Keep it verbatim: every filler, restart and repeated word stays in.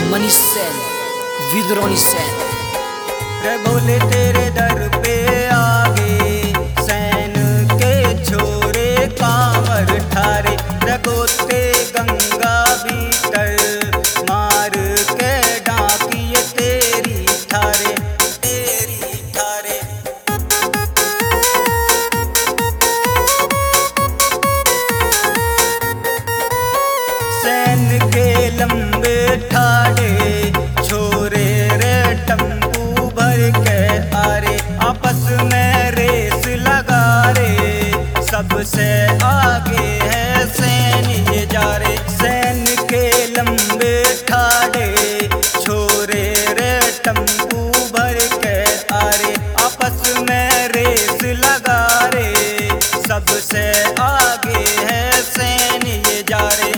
मनीष सैन, विद्रोही सैन। रे बोले तेरे दर पे आगे सैन के छोरे कांवर ठारे, रे गोते गंगा भीतर मार के डाकिए तेरी ठारे तेरी ठारे। सैन के लंबे ठाड़े छोरे रे टम्पू भर के आरे, आपस में रेस लगा रे, सबसे आगे है सैन ये जा रे। सैन के लंबे ठाड़े छोरे रे टम्पू भर के आरे, आपस में रेस लगा रे, सबसे आगे है सैन ये जा रे।